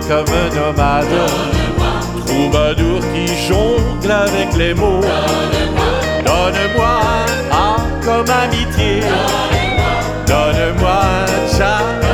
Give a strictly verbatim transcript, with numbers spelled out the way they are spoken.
comme nomade, troubadour qui jongle avec les mots. Donne-moi un A comme amitié, donne-moi un chat